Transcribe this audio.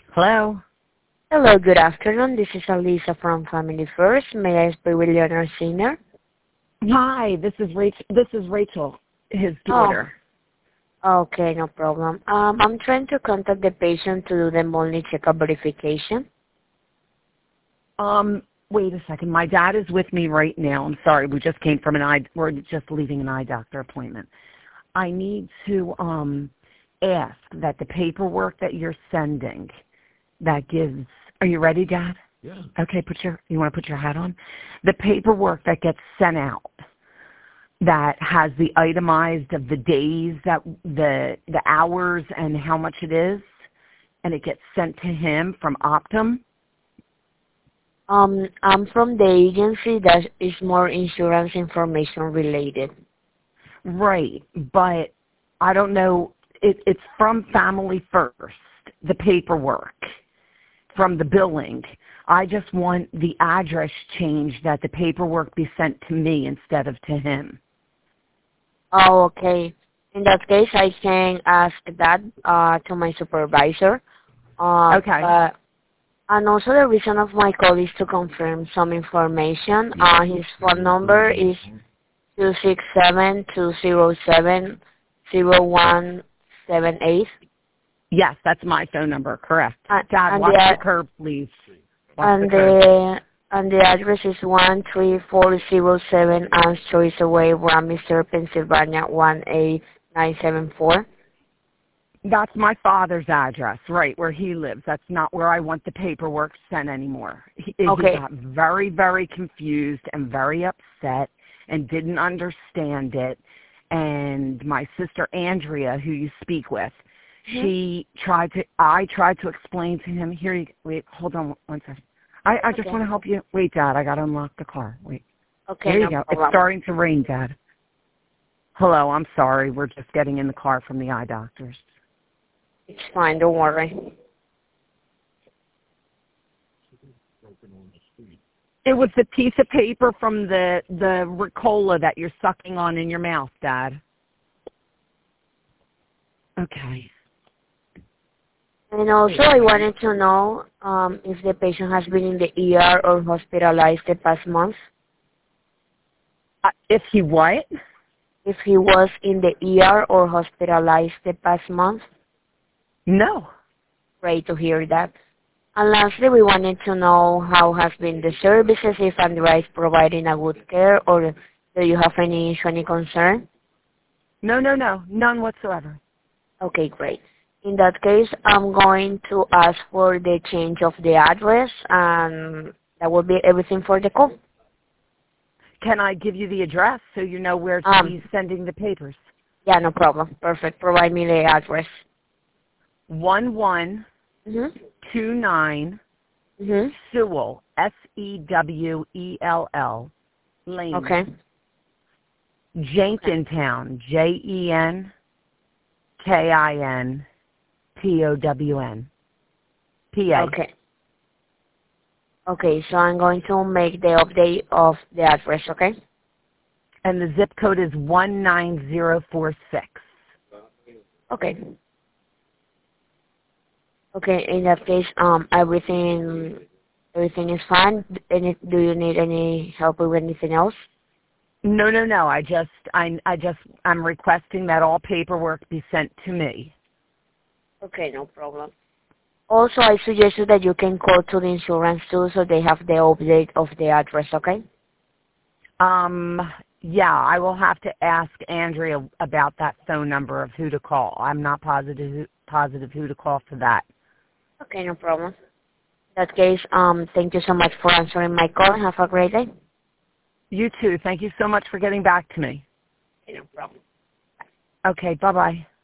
Hello? Hello, good afternoon. This is Alisa from Family First. May I speak with Leonard Senior? Hi, this is Rachel, his Oh, daughter. okay, no problem. I'm trying to contact the patient to do the monthly checkup verification. Wait a second. My dad is with me right now. I'm sorry. We just came from we're just leaving an eye doctor appointment. I need to ask that the paperwork that you're sending that gives, are you ready, Dad? Yeah. Okay, you want to put your hat on? The paperwork that gets sent out that has the itemized of the days, that the hours and how much it is, and it gets sent to him from Optum. I'm from the agency that is more insurance information related. Right, but I don't know. It's from Family First, the paperwork from the billing. I just want the address changed, that the paperwork be sent to me instead of to him. Oh, okay. In that case, I can ask that to my supervisor. Okay. And also the reason of my call is to confirm some information. His phone number is 267-207-0178. Yes, that's my phone number, correct. Dad, And watch the curb, please. Watch the and curb. the address is 13407 Ann Choice Way, Warminster, Pennsylvania 18974. That's my father's address, right, where he lives. That's not where I want the paperwork sent anymore. He got very, very confused and very upset and didn't understand it. And my sister Andrea, who you speak with, I tried to explain to him, wait, hold on one second. I just want to help you. Wait, Dad, I got to unlock the car. Wait. Okay, There you no go. problem. It's starting to rain, Dad. Hello, I'm sorry. We're just getting in the car from the eye doctors. It's fine, don't worry. It was the piece of paper from the Ricola that you're sucking on in your mouth, Dad. Okay. And also, I wanted to know if the patient has been in the ER or hospitalized the past month. If he what? If he was in the ER or hospitalized the past month. No. Great to hear that. And lastly, we wanted to know how has been the services, if Andrea is providing a good care, or do you have any issue, any concern? No, none whatsoever. Okay, great. In that case, I'm going to ask for the change of the address, and that will be everything for the call. Can I give you the address so you know where to be sending the papers? Yeah, no problem. Perfect. Provide me the address. 1129 Sewell, Sewell Lane. Okay. Jenkintown, Jenkintown, PA. Okay. Okay, so I'm going to make the update of the address, okay? And the zip code is 19046. Okay. Okay, in that case, everything is fine. Do you need any help with anything else? No. I'm requesting that all paperwork be sent to me. Okay, no problem. Also, I suggest you that you can call to the insurance too, so they have the update of the address, okay? Yeah, I will have to ask Andrea about that phone number of who to call. I'm not positive who to call for that. Okay, no problem. In that case, thank you so much for answering my call. Have a great day. You too. Thank you so much for getting back to me. Okay, no problem. Okay, bye-bye.